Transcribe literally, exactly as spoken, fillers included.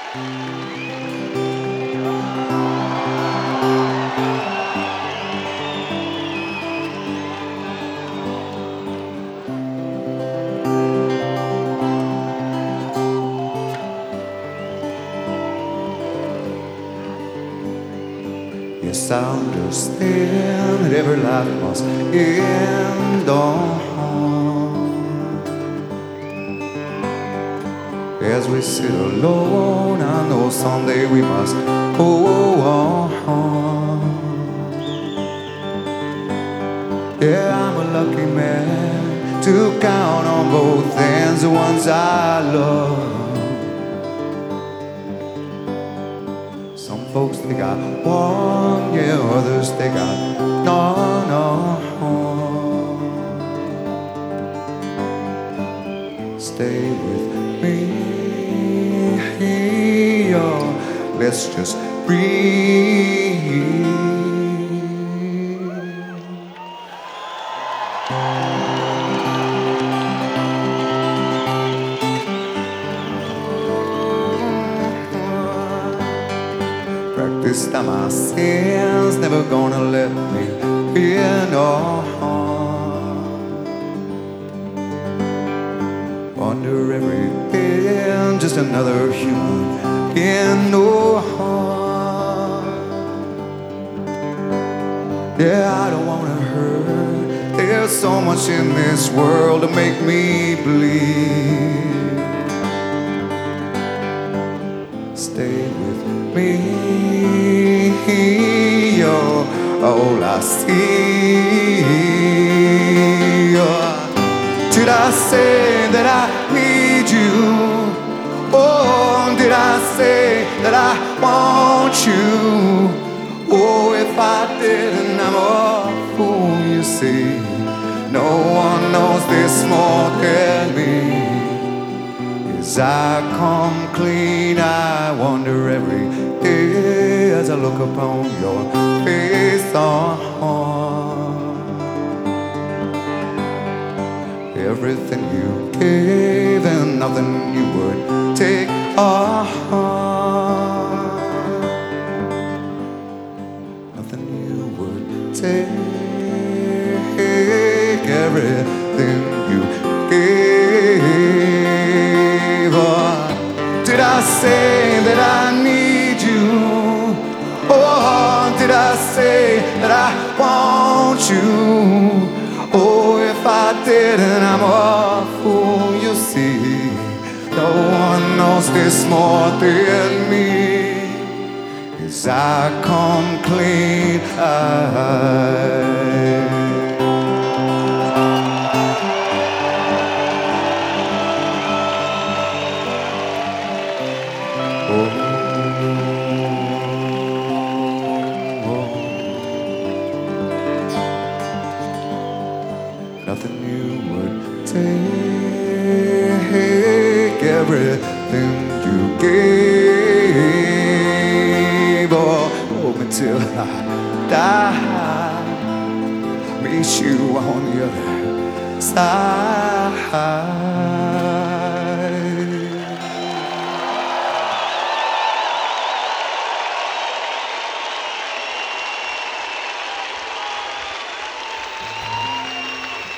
Yes, I understand that every life must end on. As we sit alone, I know someday we must go on. Yeah, I'm a lucky man to count on both hands the ones I love. Some folks, they got one, yeah, others, they got none, no. Stay with me, oh, let's just breathe. Practice time my sins, never gonna let me in, no. Wonder every day, just another human in no harm. Yeah, I don't wanna hurt. There's so much in this world to make me bleed. Stay with me, you're all I see. Oh, did I say that I need you? Oh, did I say that I want you? Oh, if I didn't, I'm a fool, you see. No one knows this more than me. As I come clean, I wonder every day as I look upon your face on. Everything you gave and nothing you would take on. Nothing you would take. Everything you gave. Oh, did I say that I need you? Oh, did I say that I want you? Oh, if I didn't, I'm a fool, you see. No one knows this more than me. As I come clean, I nothing you would take, everything you gave. Oh, hold me till I die, meet you on the other side.